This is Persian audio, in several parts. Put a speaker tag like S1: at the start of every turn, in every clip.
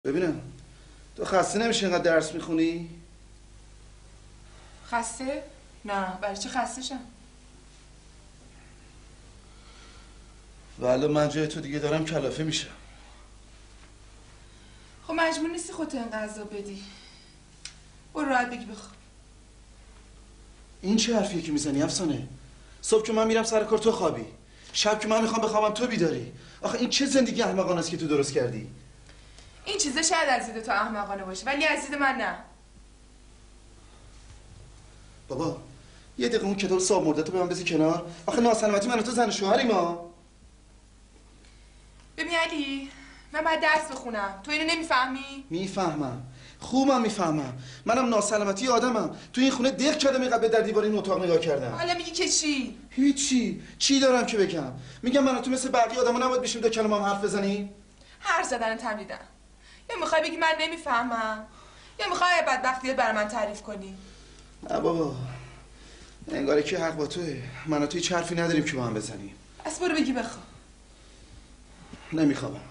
S1: ببینم تو خسته نمیشه اینقدر درس میخونی؟
S2: خسته؟ نه برای چه خسته شم؟
S1: ولی من جای تو دیگه دارم کلافه میشم.
S2: خب مجبور نیستی خودت این غذا بدی. برو راحت بگی بخواب.
S1: این چه حرفیه که میزنی افسانه؟ صبح که من میرم سر کار تو خوابی، شب که من میخوام بخوابم تو بیداری. آخه این چه زندگی احمقانه است که تو درست کردی؟
S2: این چیزا شاید از دید تو احمقانه باشه ولی از دید من نه.
S1: بابا یه دقیقه اون کتاب صاحب مردتو به من بذار کنار. آخه ناسلامتی من و تو زن و شوهریم ما.
S2: ببین علی، من باید درس بخونم. تو اینو نمیفهمی؟
S1: میفهمم، خوبم میفهمم. منم ناسلامتی آدمم. تو این خونه دق کردم اینقدر در دیوار این اتاق نگاه کردم.
S2: حالا میگی که چی؟
S1: هیچی. چی دارم که بگم؟ میگم من و تو مثل بقیه آدما نباید بشیم دو کلمه هم حرف بزنیم.
S2: حرف زدن تمریدن. یا میخوای بگی من نمیفهمم یا میخوای بدبختیت برای من تعریف کنی؟
S1: نه بابا، انگاره که حق با توه. من و تو هیچ حرفی نداریم که با هم بزنیم.
S2: از برو بگی بخواب.
S1: نمیخوابم.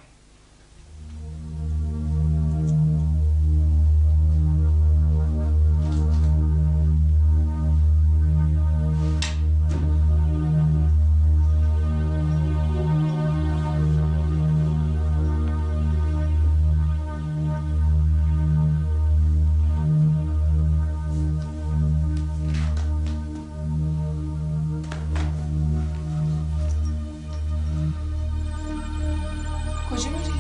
S2: کجا میری؟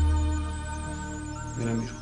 S1: میرم بیرون.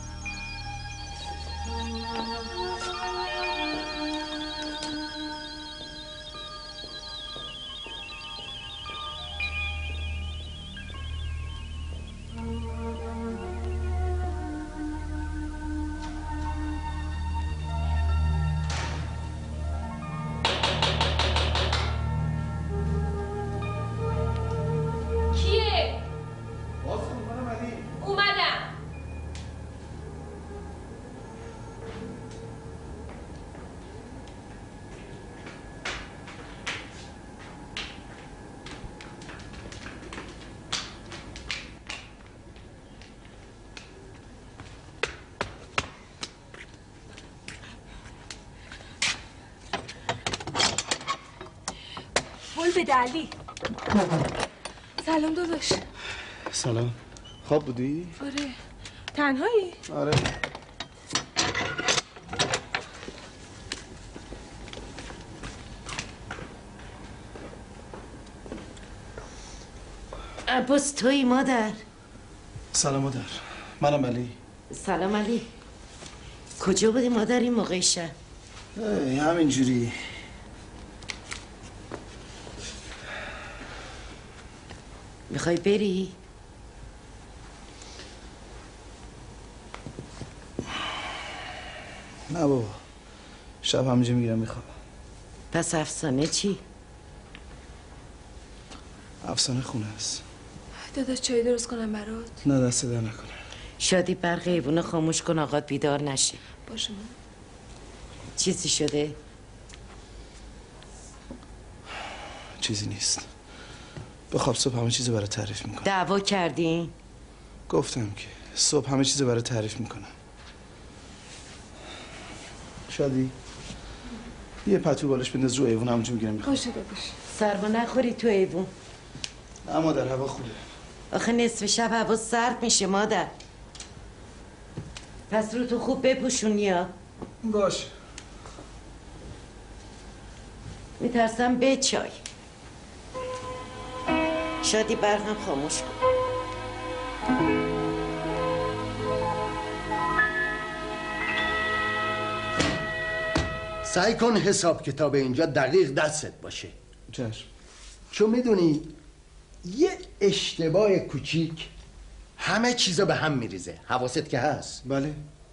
S3: بده علی. سلام داداش.
S1: سلام. خواب بودی؟
S3: آره. تنهایی؟
S1: آره.
S4: عباس تویی مادر؟
S1: سلام مادر، منم علی.
S4: سلام علی. کجا بودی مادر این موقع شب؟
S1: همینجوری.
S4: میخوای بری؟
S1: نه بابا، شب همینجا میگیرم میخوابم.
S4: پس افسانه چی؟
S1: افسانه خونه است.
S3: داداش چای درست کنم برات؟
S1: نه دست در نکنه.
S4: شادی برق ایوونو خاموش کن آقات بیدار نشه.
S3: باشه من.
S4: چیزی شده؟
S1: چیزی نیست. بخواب، صبح همه چیزو برای تعریف میکنم.
S4: دعوا کردین؟
S1: گفتم که صبح همه چیزو برای تعریف میکنم. شادی یه پتو بالش بنداز رو ایوون، همونجا میگیرم میخوام.
S3: باشه داداش.
S4: سرما نخوری تو ایوون.
S1: نه مادر، هوا خوبه.
S4: آخه نصف شب هوا سرد میشه مادر. پس رو تو خوب بپوشون یا
S1: باشه.
S4: میترسم به چای. شادی برقم خاموش کن.
S5: سعی کن حساب کتاب اینجا دقیق دستت باشه.
S1: چشم.
S5: چون میدونی یه اشتباه کوچیک همه چیزا به هم میریزه. حواست که هست؟
S1: بله.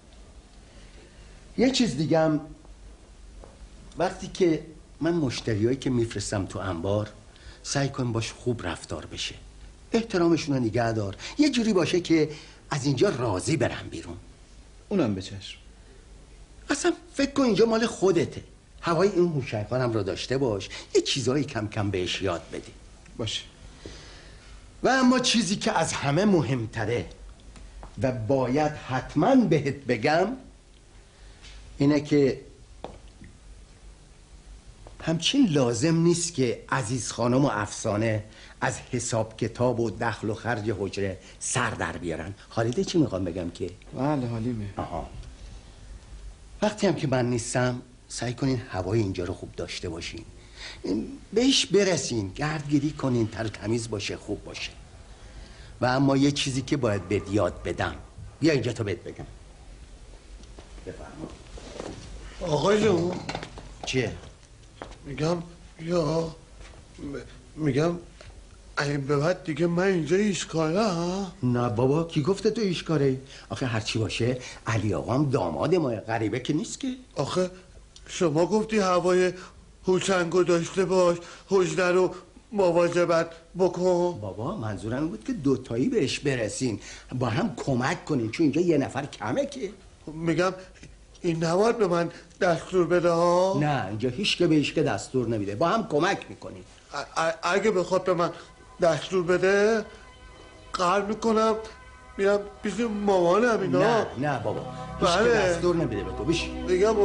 S5: یه چیز دیگه هم، وقتی که من مشتریایی که میفرستم تو انبار سعی کن باش خوب رفتار بشه، احترامشون رو نگه دار، یه جوری باشه که از اینجا راضی برن بیرون.
S1: اونم به چشم.
S5: اصلا فکر کن اینجا مال خودته. هوای این موشک‌هارم رو داشته باش، یه چیزایی کم کم بهش یاد بدی.
S1: باشه.
S5: و اما چیزی که از همه مهمتره، و باید حتما بهت بگم اینه که همچین لازم نیست که عزیز خانم و افسانه از حساب کتاب و دخل و خرج حجره سر در بیارن. خالیده چی میخوام بگم که؟
S1: بله حالیمه.
S5: آها. وقتی هم که من نیستم سعی کنین هوای اینجا رو خوب داشته باشین، بهش برسین، گردگیری کنین، تر تمیز باشه، خوب باشه. و اما یه چیزی که باید بهت یاد بدم، بیا اینجا تا بهت بگم. بفرما.
S6: آقای جون
S5: چیه؟
S6: میگم این به بعد دیگه من اینجا ایشکارم؟
S5: نه بابا، کی گفته تو ایشکاره؟ آخه هرچی باشه علی آقام داماد ما، غریبه که نیست که.
S6: آخه شما گفتی هوای هوچنگو داشته باش، حجره رو مواظبت بکن.
S5: بابا منظورم بود که دوتایی بهش برسین، با هم کمک کنین، چون اینجا یه نفر کمه که.
S6: میگم این نباید به من دستور بده ها؟
S5: نه، اینجا هیچ که به هیچ که دستور نمیده، با هم کمک میکنین.
S6: اگه بخواد به من دستور بده قرار میکنم میرم پیش مامانم اینا.
S5: نه بابا، هیچ که دستور نمیده به تو. بشی
S6: میگم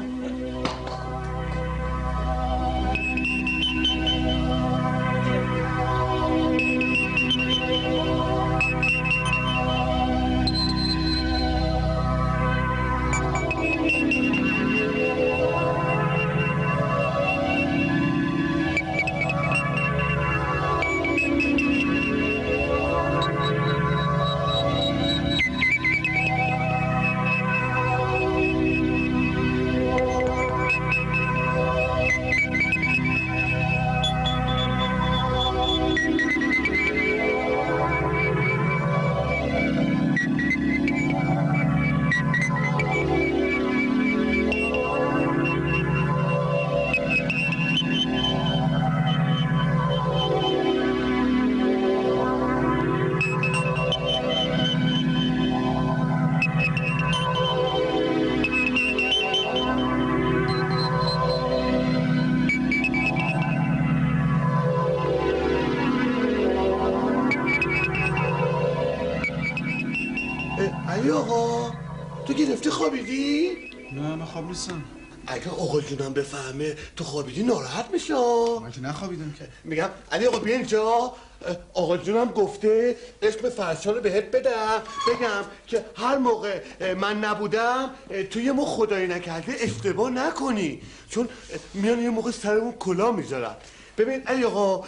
S6: علی آقا تو گرفتی خوابیدی؟
S1: نه من خواب نیستم.
S6: اگه آقا جونم بفهمه تو خوابیدی ناراحت میشه.
S1: من که نخوابیدم که.
S6: میگم علی آقا بیا اینجا، آقا جونم گفته اسم فرشا رو بهت بدم، بگم که هر موقع من نبودم تو یه موقع خدایی نکرده اشتباه نکنی، چون میان یه موقع سرمون کلا میذارن. ببین علی آقا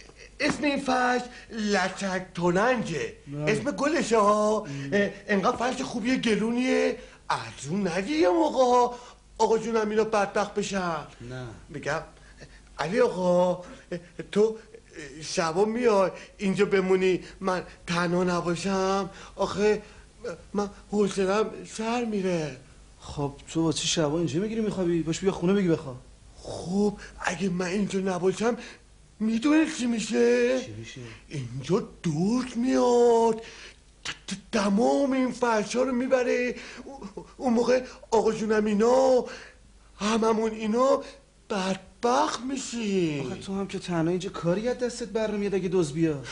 S6: اسم این فرش لچک تننجه، اسم گلشه ها، انقدر فرش خوبیه گلونیه، از اون نگی یه موقع آقا جونم اینا بدبخت بشن.
S1: نه
S6: میگم علی آقا تو شبا میای اینجا بمونی من تنها نباشم؟ آخه من حوصله‌ام سر میره.
S1: خب تو با چی شبا اینجا میگیری میخوابی؟ باش بیا خونه بگی بخواب.
S6: خب اگه من اینجا نباشم میدونی چی میشه؟
S1: چی میشه؟
S6: اینجا دود میاد، تمام این فرشا رو میبره، اون موقع آقا جونم اینا هممون اینا بدبخت میشیم.
S1: آخه تو هم که تنها اینجا کاری از دستت بر نمیاد اگه دزد بیاد.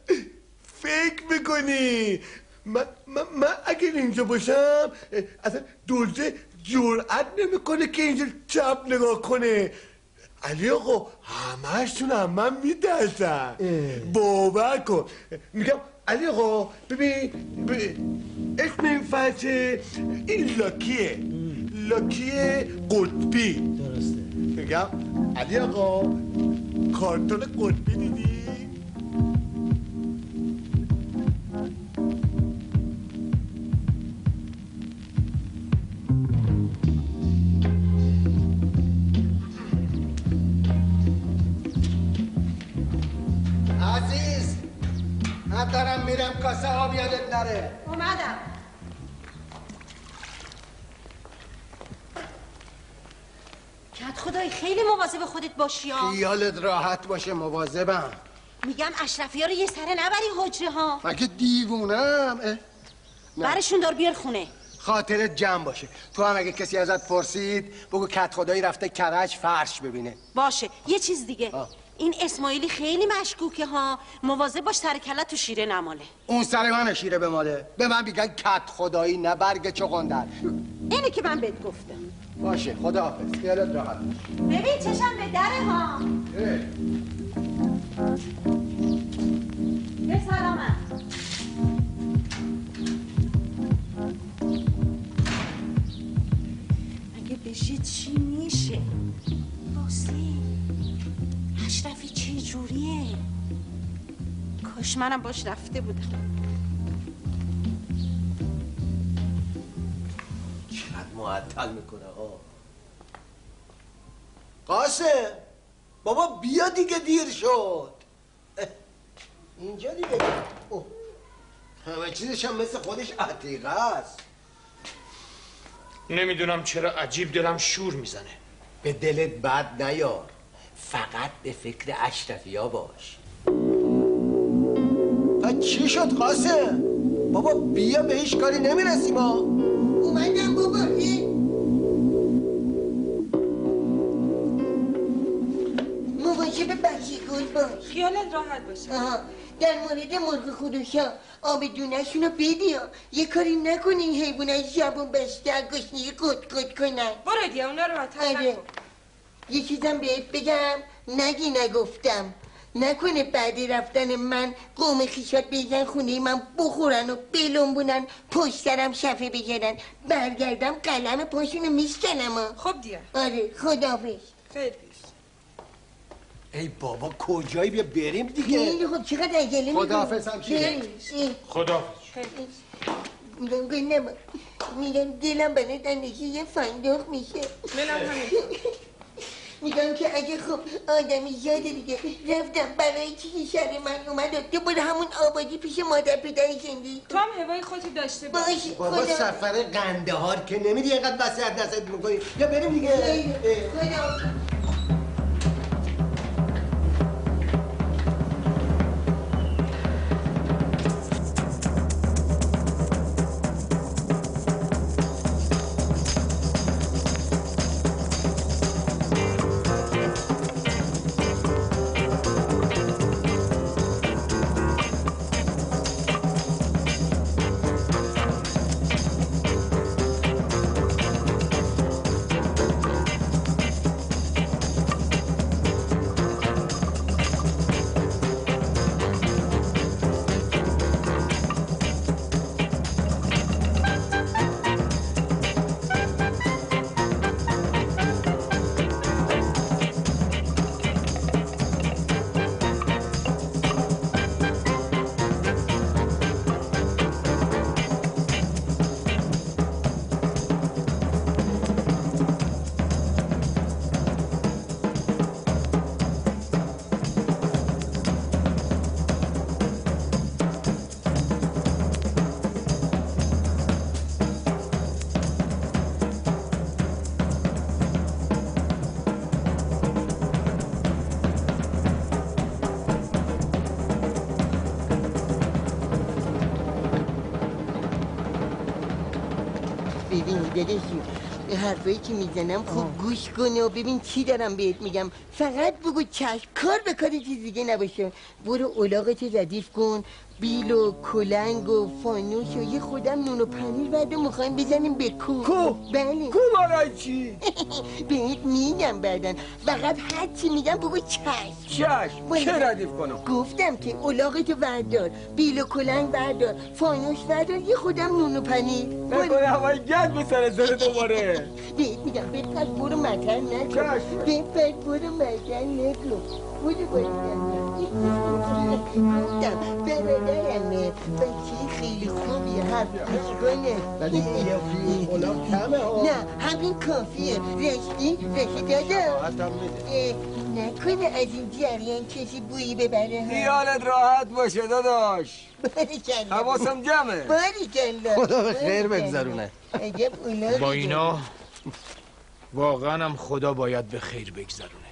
S6: فکر میکنی من اگر اینجا باشم اصلا دزده جرأت نمیکنه که اینجا چپ نگاه کنه. علی آقا همه‌شون هم من میترسن، باور کن. میگم علی آقا ببین اسم این فرشه این لاکیه قطبی.
S1: درسته.
S6: میگم علی آقا کارتون قطبی دیدی؟
S5: عزیز من دارم میرم کاسه آب یادت نره.
S3: اومدم.
S4: کت خدای خیلی مواظب خودت باشی ها.
S5: خیالت راحت باشه، مواظبم.
S4: میگم اشرفی ها رو یه سره نبری حجره ها.
S5: مگه دیوونم؟
S4: برشون دار بیار خونه.
S5: خاطرت جمع باشه. تو هم اگه کسی ازت پرسید بگو کت خدایی رفته کرج فرش ببینه.
S4: باشه. یه چیز دیگه این اسماعیلی خیلی مشکوکه ها. مواظب باش سر کلت تو شیره نماله.
S5: اون سر من شیره بماله. به من میگن کت خدایی نه برگ چغندر.
S4: اینه که من بهت گفتم.
S5: باشه خداحافظ. خیالت راحت باش.
S4: ببین چشم به دره ها. به سلامت. اگه بشه چی میشه؟ اشرفی چه جوریه؟ کاش منم باش رفته بودم.
S5: چقدر معطل میکنه ها. قاسم بابا بیا دیگه دیر شد. اینجا دیگه همه چیزش هم مثل خودش عتیقه است.
S7: نمیدونم چرا عجیب دلم شور میزنه.
S5: به دلت بد نیار، فقط به فکر اشرفیا باش. چی شد قاسم؟ بابا بیا به هیچ کاری نمیرسیم ها.
S8: اومدم بابا. مواظب بچه گل باش.
S3: خیالت راحت باشه.
S8: در مورد مرغ خودشا آب دونشون رو بدیا. یه کاری نکنین حیوانای زبون بسته گشنگی کت کنن.
S3: برو دیگه اونا رو مطرح نکن.
S8: یه چیزم بهت بگم نگی نگفتم. نکنه بعد رفتن من قوم خیشات بیزن خونه من بخورن و بلنبونن پشت سرم شفه بگیرن. برگردم قلم پاشونو میشکنم.
S3: خب دیگه.
S8: آره خداحافظ.
S3: خیلی.
S5: ای بابا کجایی؟ بیا بریم دیگه.
S8: خیلی خب چقدر عجله میکنی؟
S5: خداحافظ هم چیه؟
S7: خداحافظ.
S8: میگم گنم میگم دلم برای دندگی یه فندق میشه.
S3: منم همین.
S8: میگم که اگه خب آدمی زیاده دیگه رفتم برای چیزی شهر من اومد و دوباره همون آبادی پیش مادر پدر زندگی
S3: تو هم هوای خودتو داشته باش.
S8: باشه.
S5: بابا سفر قندهار که نمیدی اینقدر وسیعت نصیحت میکنی. یا بریم دیگه.
S8: خدا. ببین داداشی به حرفایی که میزنم خوب گوش کن و ببین چی دارم بهت میگم. فقط بگو چشم، کار به کار چیز دیگه نباشه. برو الاغتو ردیف کن، بیل و کلنگ و فانوس و یه خودم نون و پنیر بعد میخوایم بزنیم به کو. بله
S9: کو برای چی؟
S8: بهت میگم بعدن. فقط هر چی میگم بگو چشم.
S9: چشم که ردیف کنم؟
S8: گفتم که الاغتو بردار، بیل و کلنگ بردار، فانوس بردار، یه خودم نون و پنیر.
S9: نکنه هوای گرد به سر داره دوباره.
S8: بهت میگم بپر برو مطر نکن. بپر برو مطر نکن. برو گفتم برادرمه بچه خیلی خوبیه، حرف گوش کنه.
S5: ولی قیافی الاغ کمه ها.
S8: نه همین کافیه. رشتی دادم.
S5: حتم میده.
S8: نکنه از این جریان کسی بویی ببره ها.
S9: خیالت راحت باشه داداش.
S8: باریکلا.
S9: حواسم جمعه.
S8: باریکلا.
S5: خدا به خیر بگذرونه.
S8: عجب الاغی.
S7: با اینا واقعا هم خدا باید به خیر بگذرونه.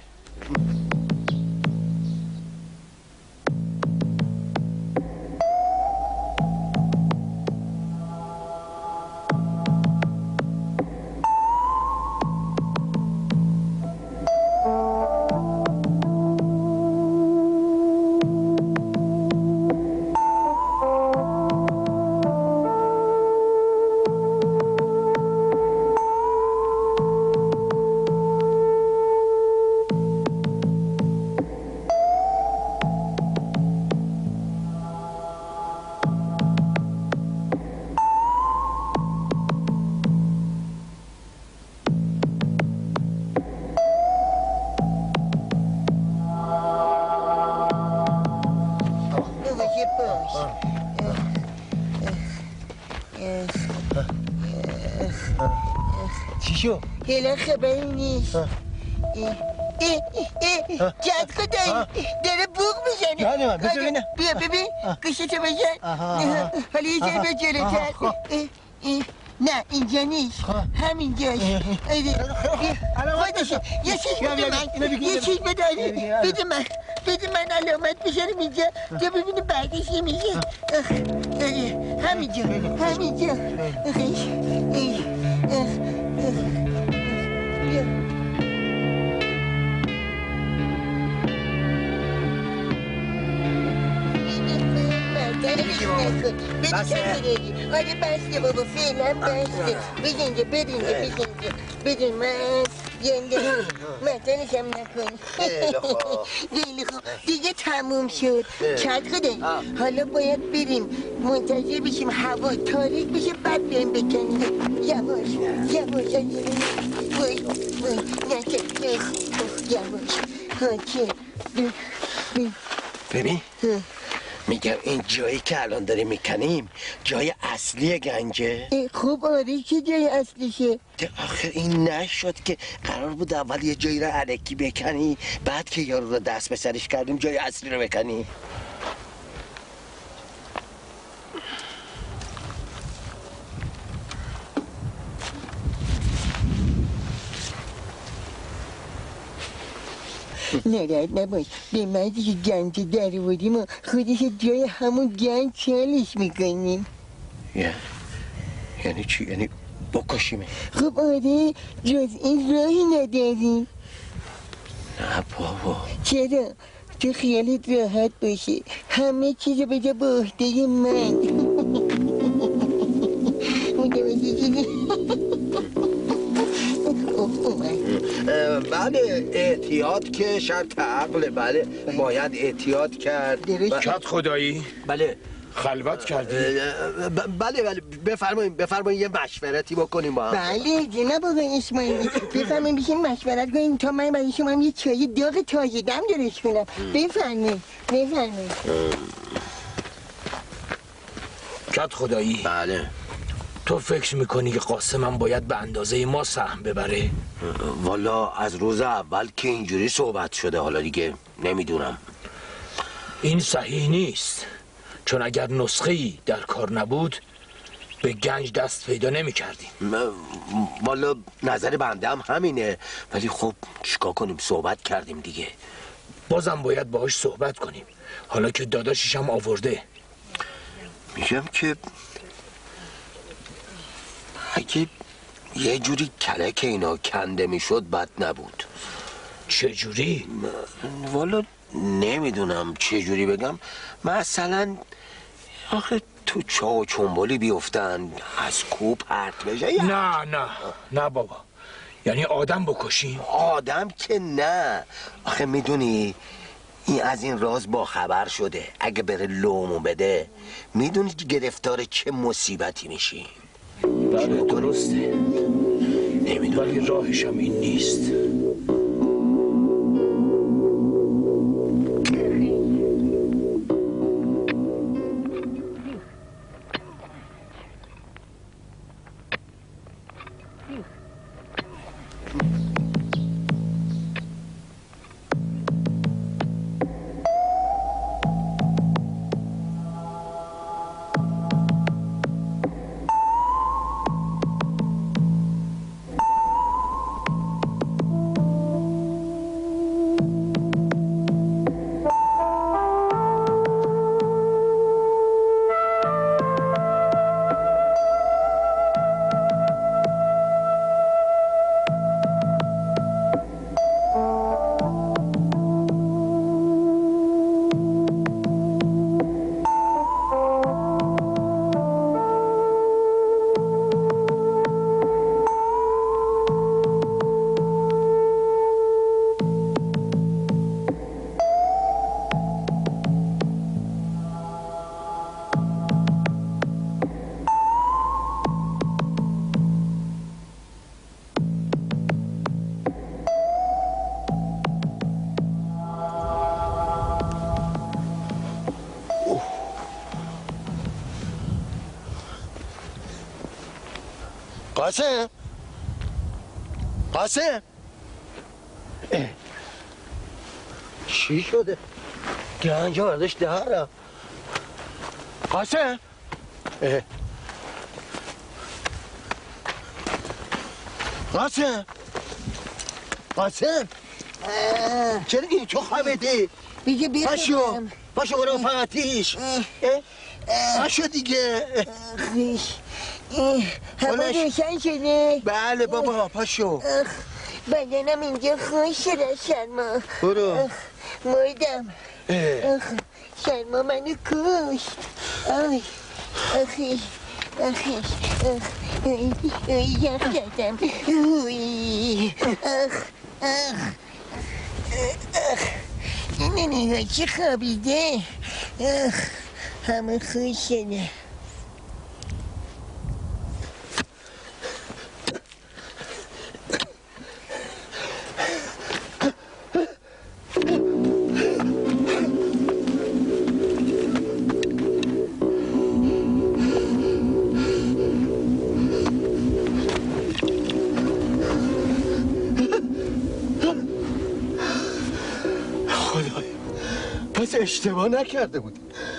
S5: چی شو؟
S8: هلا خبری نیست جد خدایی داره بوق میزنه
S5: جان من بذار ببینم
S8: بیا ببین گوشتو بزن حالا یه جایی به جلوتر نه اینجا نیست همینجاش خودشه یه چیز بده من یه چیز بده من علامت بشارم اینجا تا ببینه بعدش چی میشه همینجا بیا آره بسته بابا فعلا بسته بزنجا بدون من ینده مطنشم نکن خیلی خوب دیگه تموم شد چند خدایی حالا باید بریم منتظر بشیم هوا تاریک بشه بعد بریم بکنیم یواش وای نکن یواش
S5: ببین میگم این جایی که الان داریم میکنیم جای اصلی گنجه
S8: خب آره که جای اصلیشه
S5: آخر این نشد که قرار بود اول یه جایی رو علکی بکنی بعد که یارو رو دست به سرش کردیم جای اصلی رو بکنی
S8: ناراحت نباش به مردی که گنج در آوردیم و خودش جای همون گنج چالش میکنیم
S5: یعنی چی؟ یعنی بکشیمه؟
S8: خب آره جز این راهی نداریم
S5: نه بابا
S8: چرا؟ تو خیالت راحت باشه همه چیز رو بده به عهده من
S5: بله احتیاط که شرط عقله بله باید احتیاط کرد
S7: کت خدایی
S5: بله
S7: خلوت کردی
S5: بله بفرمایید یه مشورتی بکنیم با هم
S8: بله جناب آقای اسماعیلی بفرمایید بشین مشورت کنیم تا من برای شما هم یه چای داغ تازه دم درست کنم بفرمایید
S7: کت خدایی
S5: بله
S7: تو فکر میکنی که قاسمم باید به اندازه ما سهم ببره؟
S5: والا از روز اول که اینجوری صحبت شده حالا دیگه نمیدونم
S7: این صحیح نیست چون اگر نسخه‌ای در کار نبود به گنج دست پیدا نمی کردیم
S5: والا نظر بنده هم همینه ولی خب چیکار کنیم صحبت کردیم دیگه
S7: بازم باید باهاش صحبت کنیم حالا که داداشش هم آورده
S5: میگم که اگه یه جوری کلک اینا کنده میشد بد نبود
S7: چه جوری؟
S5: والا نمیدونم چه جوری بگم مثلا آخه تو چا و چنبالی بیفتن از کوه پرت بشه
S7: نه بابا یعنی آدم بکشیم؟
S5: آدم که نه آخه میدونی این از این راز با خبر شده اگه بره لومو بده میدونی گرفتار چه مصیبتی میشی
S7: بله درسته
S5: نمیدونم
S7: ولی راهش هم این نیست
S5: قاسم قاسم چی شده؟ گنجه بردش دهرم قاسم قاسم قاسم چرا این تو خوابیدی؟
S8: بگه بخوابم
S5: پاشو برو فقطیش پاشو دیگه
S8: هوا روشن شده؟
S5: بله بابا پاشو
S8: بدنم اینجا خوش شده شرما
S5: برو
S8: مردم شرما منو کشت آی آخی آخیش یخ کردم این نگاه چی خوابیده همه خوش شده
S5: پس اشتباه نکرده بود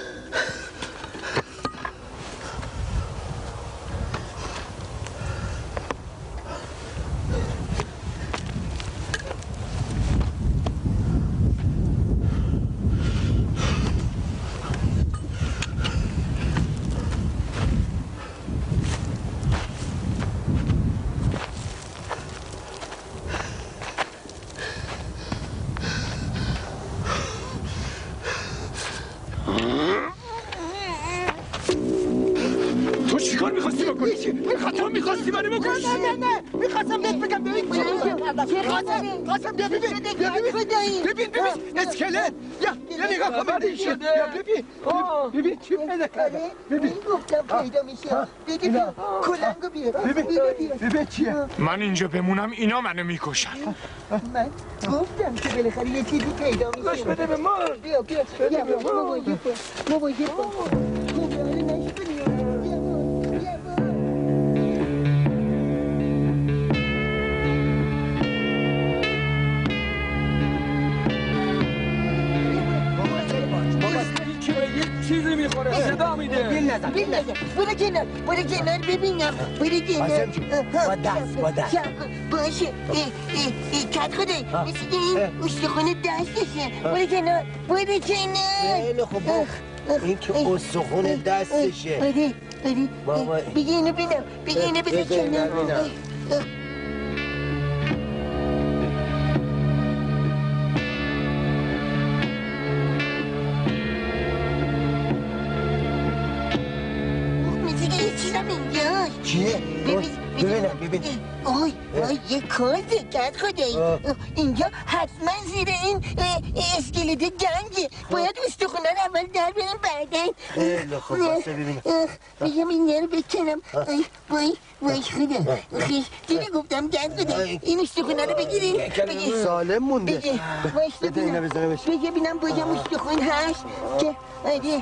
S8: نه میخواستم بهت بگم ببین قاسم
S5: ببین اسکلت یا نگاه کن ببین چی پیدا کرده
S8: ببین گفتم پیدا میشه ببین کلنگو بیار
S5: ببین چیه
S7: من اینجا بمونم اینا منو میکشن
S8: من گفتم که بالاخره یه چیزی پیدا میشه
S9: گوش بده به ما
S8: بیا مواجه
S9: چیزی میخوره صدا میده
S8: بیل نزن برو کنار ببینم برو کنار با دست باشه کت خدای مثل که این استخونه دستشه برو کنار
S5: خیلی خوب این که استخونه دستشه
S8: بگی اینو بینم بگی اینو بذار کنار
S5: چیه؟ ببینم
S8: آی یه کار دقت خدایی اینجا حتما زیر این اسکلت گنگه باید استخونه رو اول در بریم بعدن
S5: خب باسه ببینم
S8: بگم این رو بکنم وای خدا دیدی گفتم گند خدایی این استخونه رو بگیری
S5: سالم مونده
S8: بده اینو بذارمش بگه بینم بایم استخون هست که آره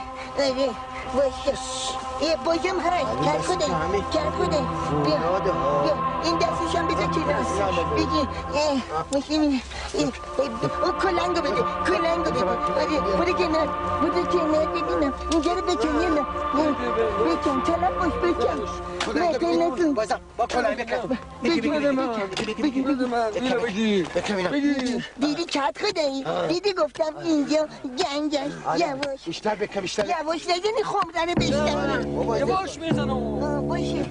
S8: باشم هست کرد خودم بیا این دستش هم بذار کنار بگی ماشین کلنگو بده برو کنار ببینم اینجا رو بکن یه بکن طلب باش بکن
S5: با کلنگ بکن بگی
S8: دیدی کت خدایی دیدی گفتم اینجا گنج هست یواش
S5: بیشتر بکن
S8: یواش نزنی خمره رو بیشتر
S9: یواش میزنم
S8: باشه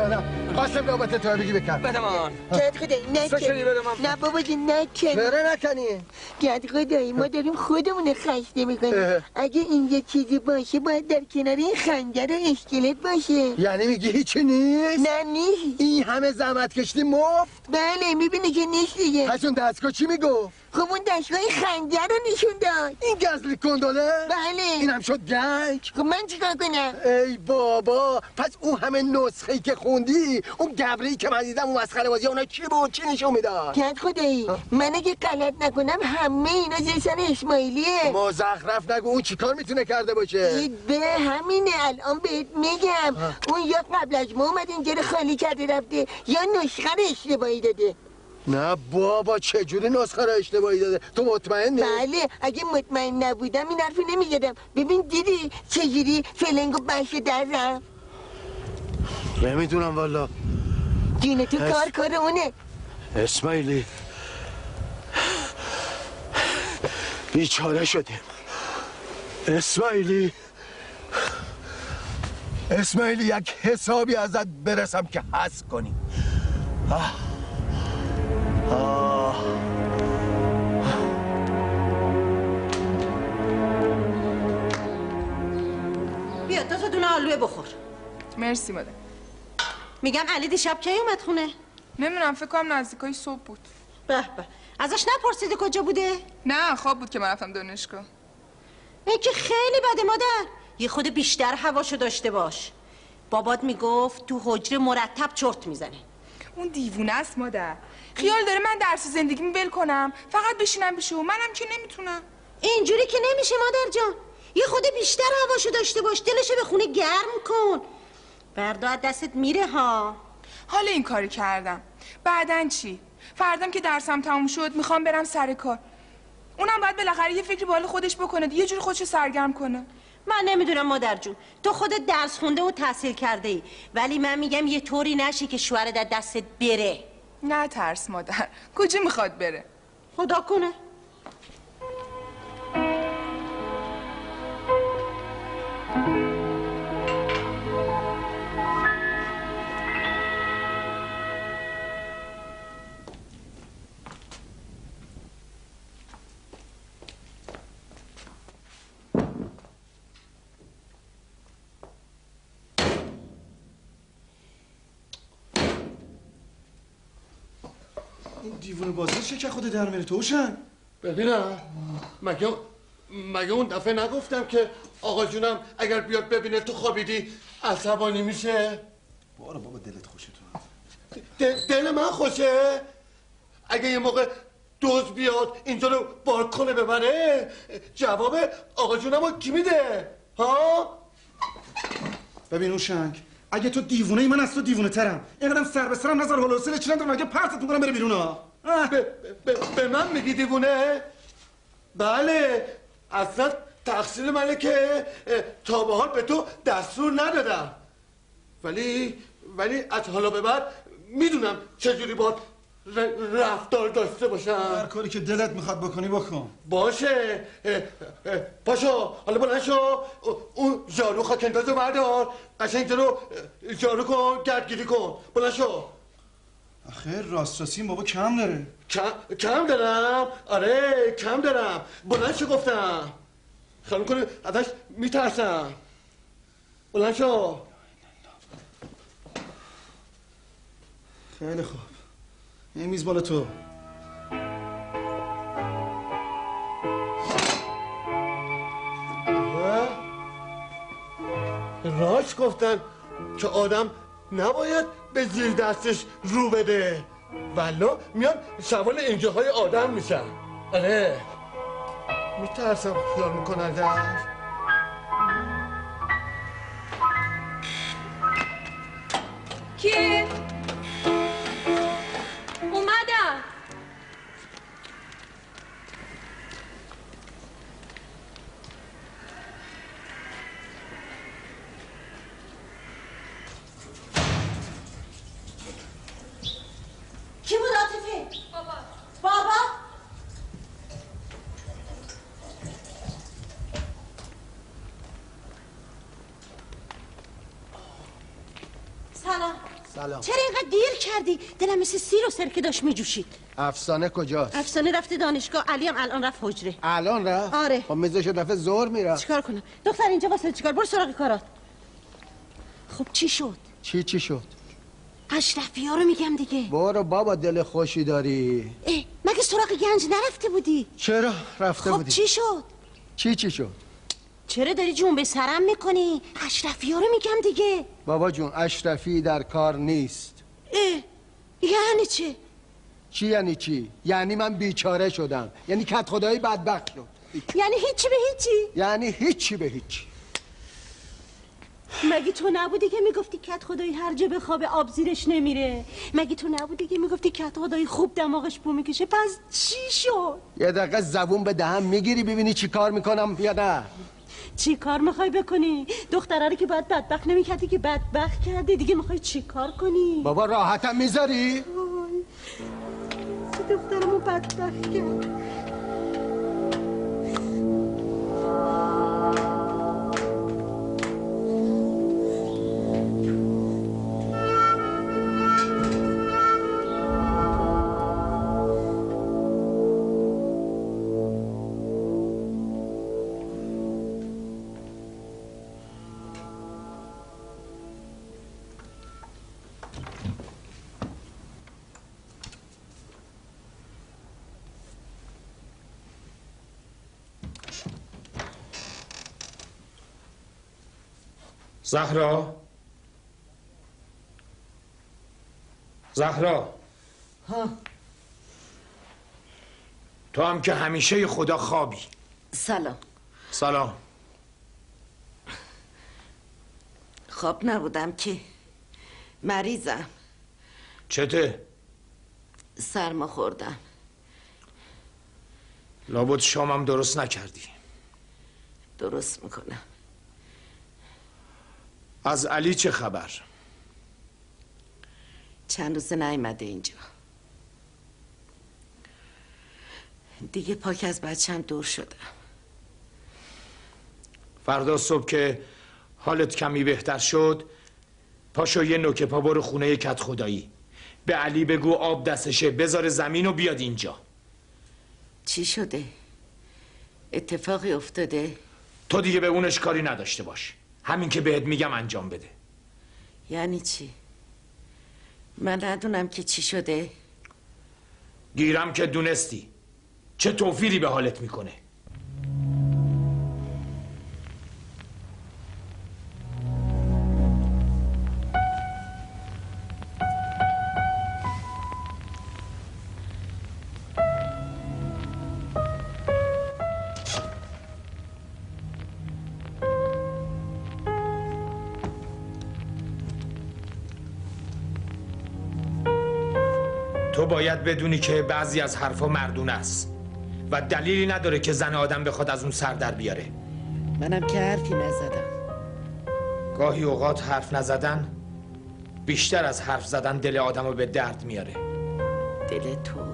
S5: جانم قاسم نوبت تو بگی بکن.
S9: بده من.
S8: گرد خدایی
S9: سکری بده من.
S8: نه بابا جون نکن.
S5: بره نکنی.
S8: گرد خدایی ما داریم خودمون خسته میکنیم. اگه اینجا چیزی باشه باید در کنار این خنجر و اسکلت باشه.
S5: یعنی میگی هیچی نیست؟
S8: نه نیست.
S5: این همه زحمت کشتی مفت؟
S8: بله میبینی که نیست دیگه.
S5: پس اون دستگاه چی میگفت؟
S8: خب اون دستگاه خنجر رو نشون داد.
S5: این گزلی کندوله؟
S8: بله.
S5: اینم شد گنج؟
S8: خب من چیکار کنم؟
S5: ای بابا پس اون همه نسخه‌ای که خوندی اون گبری که من دیدم اون مسخره بازی اونا چی بود چی نشون میداد؟
S8: گرد خدایی من اگه غلط نکنم همه اینا زیسن اسماعیلیه.
S5: مزخرف نگو اون چیکار میتونه کرده باشه؟
S8: به همینه الان بهت میگم. اون یا قبل از ما اومد اینجا رو خالی کرده رفته یا نسخه رو اشتباهی داده.
S5: نه بابا چجوری نسخه رو اشتباهی داده؟ تو مطمئنی؟
S8: بله اگه مطمئن نبودم این حرفو نمیزدم. ببین دیدی چجوری فلنگو بشه درم؟
S5: نمیدونم والا.
S8: دینه تو کار اونه.
S5: اسماعیلی بیچاره شدیم. اسماعیلی یک حسابی ازت برسم که حس کنی.
S4: بیا تا دونه آلوه بخور.
S2: مرسی مادر.
S4: میگم علی دیشب کی اومد خونه؟
S2: نمیدونم فکر کنم نزدیکای صبح بود.
S4: به به ازش نپرسیدی کجا بوده؟
S2: نه خواب بود که من رفتم دانشگاه.
S4: این که خیلی بده مادر. یه خود بیشتر هواشو داشته باش. بابات میگفت تو حجره مرتب چرت میزنه.
S2: اون دیوونه است مادر. خیال داره من درس زندگیمو ول کنم فقط بشینم پیش او. منم که نمیتونم.
S4: اینجوری که نمیشه مادر جان. یه خود بیشتر هواشو داشته باش. دلشو به خونه گرم کن. فردا از دستت میره ها.
S2: حالا این کاری کردم بعدن چی؟ فردام که درسم تموم شد میخوام برم سر کار. اونم باید بالاخره یه فکری بالا خودش بکنه. یه جوری خودشو سرگرم کنه.
S4: من نمیدونم مادر جون. تو خودت درس خونده و تحصیل کرده ای. ولی من میگم یه طوری نشی که شوهرت از دستت بره.
S2: نه ترس مادر. کجا میخواد بره؟
S4: خدا کنه.
S1: این دیوونه بازی چه که خود در میره توشن؟
S6: ببینم مگه اون دفعه نگفتم که آقا جونم اگر بیاد ببینه تو خوابیدی عصبانی میشه؟
S1: بارا بابا دلت خوشه تو.
S6: دل من خوشه؟ اگه یه موقع دوز بیاد اینجا رو بالکنه ببره جواب آقا جونم رو کی میده؟ ها؟
S1: ببین اون شنگ اگه تو دیوونه ای من از تو دیوونه ترم. اینقدرم سر به سرم نظر هلوسه چی ندارم مگه پرتت میکنم بره بیرون ها.
S6: به من میگی دیوونه؟ بله اصلا تقصیر منه که تا به حال به تو دستور ندادم. ولی از حالا به بعد میدونم چجوری باید رفتار داشته باشم.
S1: هر کاری که دلت میخواد بکنی بکن.
S6: باشه پاشو حالا بلند شو اون جارو خاکندازو بردار قشنگ جارو جارو کن گردگیری کن بلند شو.
S1: آخه راستی این بابا کم داره.
S6: کم دارم؟ آره کم دارم. بلند شو گفتم. خیال کنی ازش میترسم. بلند شو.
S1: خیلی خوب این میز بالا تو.
S6: راست گفتن که آدم نباید به زیر دستش رو بده والا میان شوال اینجاهای آدم میشن. آره میترسم خیال میکنن ازش.
S3: کی؟ اومدم.
S4: کی بود عاطفه؟ بابا. سلام.
S5: سلام.
S4: چرا اینقدر دیر کردی؟ دلم مثل سیر و سرکه داشت میجوشید.
S5: افسانه کجاست؟
S4: افسانه رفته دانشگاه، علی هم الان رفت حجره.
S5: الان رفت؟
S4: آره.
S5: خب میزش دفعه ظهر میره.
S4: چیکار کنم؟ دختر اینجا واسه چیکار؟ برو سراغ کارات. خب چی شد؟
S5: چی شد؟
S4: اشرفی ها رو میگم دیگه.
S5: برو بابا، دل خوشی داری.
S4: مگه سراغ گنج نرفته بودی؟
S5: چرا رفته
S4: خب
S5: بودی؟
S4: چی شد؟
S5: چی شد؟
S4: چرا داری جون به سرم میکنی؟ اشرفی ها رو میگم دیگه.
S5: بابا جون، اشرفی در کار نیست.
S4: یعنی چه؟
S5: چی یعنی چی؟ یعنی من بیچاره شدم، یعنی کت خدایی بدبخت شد.
S4: یعنی هیچی به هیچی؟
S5: یعنی هیچی به هیچی.
S4: مگه تو نبودی که میگفتی کت خدایی هر جا بخوابه آب زیرش نمیره؟ مگه تو نبودی که میگفتی کت خدایی خوب دماغش بو میکشه؟ پس چی شد؟
S5: یه دقیقه زبون به دهن میگیری ببینی چی کار میکنم یا نه؟
S4: چی کار میخوای بکنی؟ دختره رو که باید بدبخت نمیکردی که بدبخت کردی، دیگه میخوای چی کار کنی؟
S5: بابا راحتم میذاری؟
S4: دخترمو بدبخت کرد.
S7: زهرا تو هم که همیشه خدا خوابی.
S10: سلام. خواب نبودم که، مریضم.
S7: چته؟
S10: سرما خوردم.
S7: لابد شامم درست نکردی.
S10: درست میکنم.
S7: از علی چه خبر؟
S10: چند روز نیومده اینجا. دیگه پاک از بچه‌م دور شدم.
S7: فردا صبح که حالت کمی بهتر شد پاشو یه نوک پا برو خونه کت خدایی. به علی بگو آب دستشه بذاره زمین و بیاد اینجا.
S10: چی شده؟ اتفاقی افتاده؟
S7: تو دیگه به اونش کاری نداشته باش. همین که بهت میگم انجام بده.
S10: یعنی چی؟ من ندونم که چی شده؟
S7: گیرم که دونستی. چه توفیری به حالت میکنه. تو باید بدونی که بعضی از حرفا مردونه است و دلیلی نداره که زن آدم بخواد از اون سر در بیاره.
S10: منم که حرفی نزدم.
S7: گاهی اوقات حرف نزدن بیشتر از حرف زدن دل آدمو به درد میاره.
S10: دل تو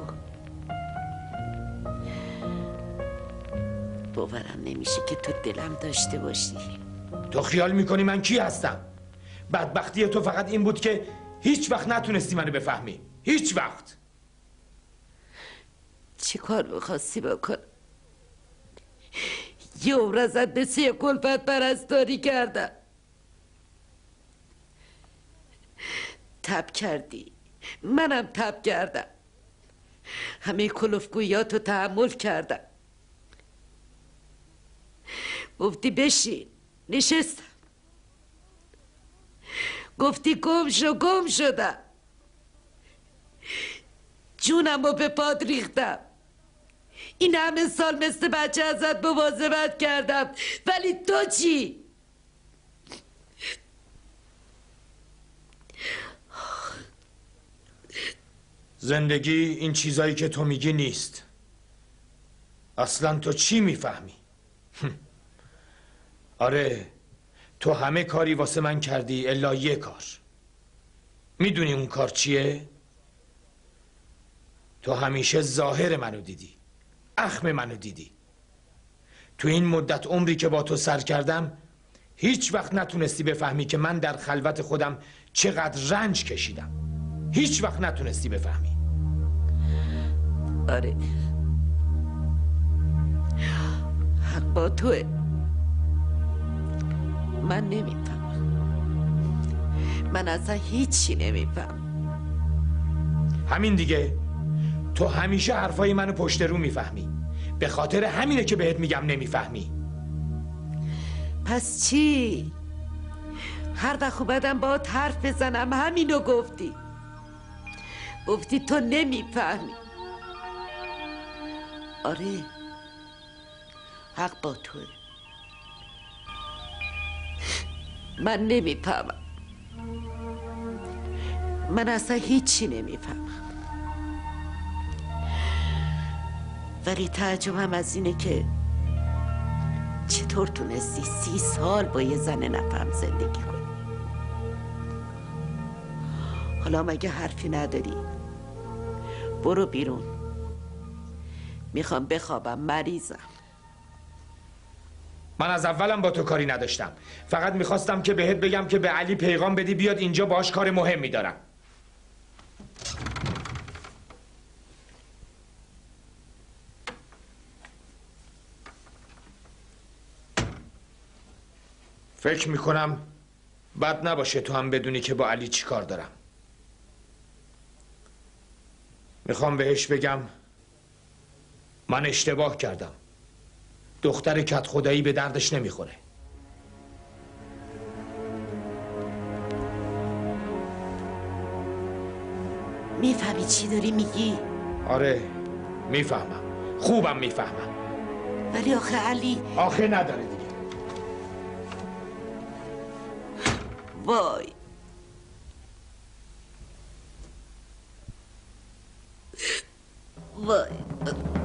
S10: باورم نمیشه که تو دلم داشته باشی.
S7: تو خیال میکنی من کی هستم؟ بدبختی تو فقط این بود که هیچ وقت نتونستی منو بفهمی. هیچ وقت.
S10: چی کار میخواستی بکن؟ یه عمر ازت مثل یه کلفت پرستاری کردم. تب کردی، منم تب کردم. همه کلوفگویاتو تحمل کردم. گفتی بشین، نشستم. گفتی گم شو، گم شدم. جونم رو به پاد ریختم. این همه سال مثل بچه ازت مواظبت کردم، ولی تو چی؟
S7: زندگی این چیزایی که تو میگی نیست. اصلا تو چی میفهمی؟ آره تو همه کاری واسه من کردی الا یه کار. میدونی اون کار چیه؟ تو همیشه ظاهر منو دیدی، اخم منو دیدی. تو این مدت عمری که با تو سر کردم هیچ وقت نتونستی بفهمی که من در خلوت خودم چقدر رنج کشیدم. هیچ وقت نتونستی بفهمی.
S10: آره، حق با توه. من نمیفهمم. من اصلا هیچی نمیفهم.
S7: همین دیگه. تو همیشه حرفای منو پشت رو میفهمی. به خاطر همینه که بهت میگم نمیفهمی.
S10: پس چی؟ هر وقت اومدم باهات حرف بزنم همینو گفتی. گفتی تو نمیفهمی. آره، حق با توه. من نمیفهمم. من اصلا هیچی نمیفهمم. ولی تعجبم از اینه که چطور تونستی 30 سال با یه زن نفهم زندگی کنی. حالا مگه حرفی نداری؟ برو بیرون. میخوام بخوابم، مریضم.
S7: من از اولم با تو کاری نداشتم. فقط میخواستم که بهت بگم که به علی پیغام بدی بیاد اینجا، باهاش کار مهمی دارم. فکر میکنم بد نباشه تو هم بدونی که با علی چی کار دارم. میخوام بهش بگم من اشتباه کردم. دختر کت خدایی به دردش نمیخوره.
S10: میفهمی چی داری میگی؟
S7: آره میفهمم، خوبم میفهمم.
S10: ولی آخه علی
S7: آخه نداره دیگه.
S10: وای، وای.